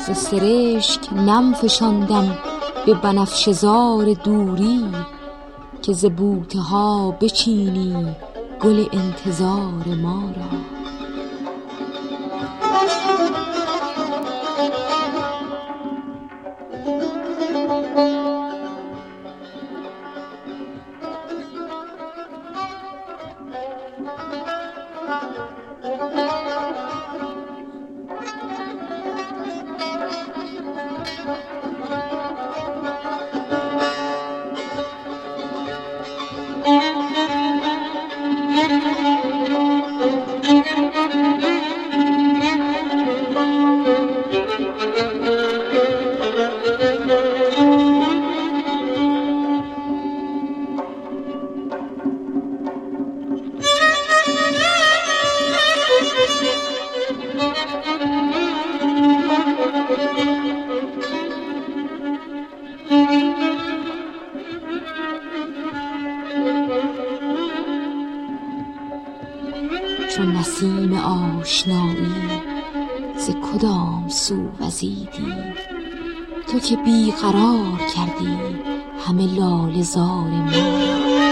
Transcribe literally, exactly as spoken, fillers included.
ز سرشک نم فشاندم به بنفشه زار دوری، که ز بوته ها بچینی گل انتظار ما را. چون نسیم آشنایی ز کدام سو وزیدی، تو که بیقرار کردی همه لاله زار ما را.